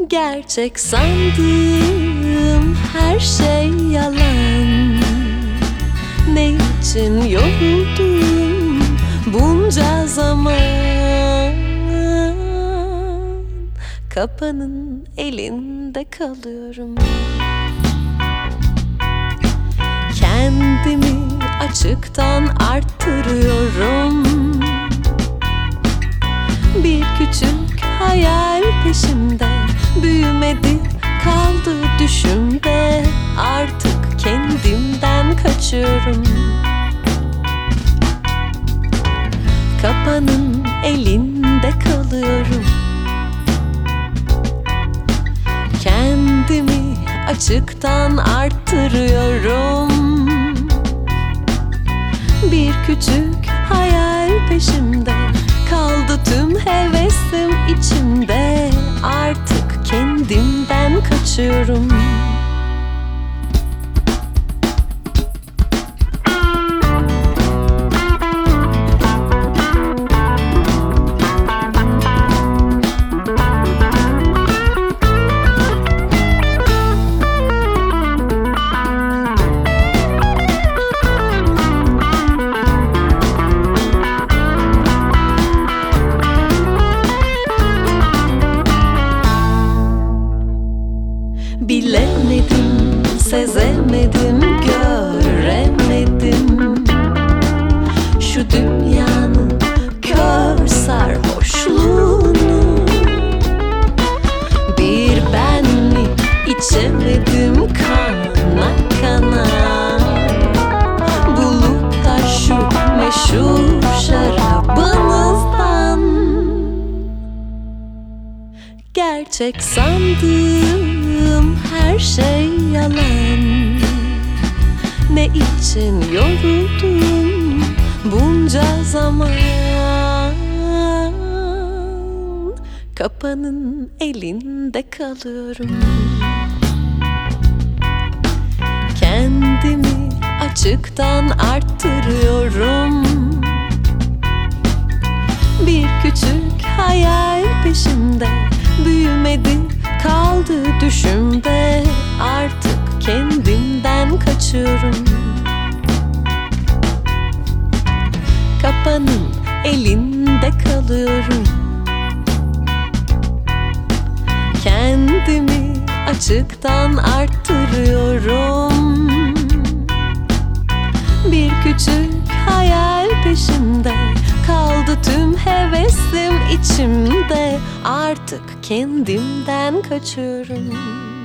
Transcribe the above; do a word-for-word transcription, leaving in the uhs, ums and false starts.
Gerçek sandığım her şey yalan. Ne için yoruldum bunca zaman? Kapanın elinde kalıyorum. Kendimi açıktan arttırıyorum. Bir küçük hayal peşimde, büyümedi kaldı düşümde. Artık kendimden kaçıyorum. Kapanın elinde kalıyorum. Kendimi açıktan arttırıyorum. Bir küçük hayal peşimde, kaldı tüm hevesim içimde. Artık kendimden kaçıyorum. Bilemedim, sezemedim, göremedim şu dünyanın kör sarhoşluğunu. Bir benlik içemedim kana kana, bulup da şu meşhur şarabınızdan. Gerçek sandığım her şey yalan. Ne için yoruldum bunca zaman? Kapanın elinde kalıyorum. Kendimi açıktan arttırıyorum. Bir küçük hayal peşimde, büyümedi kaldı düşümde. Artık kendimden kaçıyorum. Kapanın elinde kalıyorum. Kendimi açıktan arttırıyorum. Bir küçük hayal peşimde, kaldı tüm hevesim içimde. Artık kendimden kaçıyorum.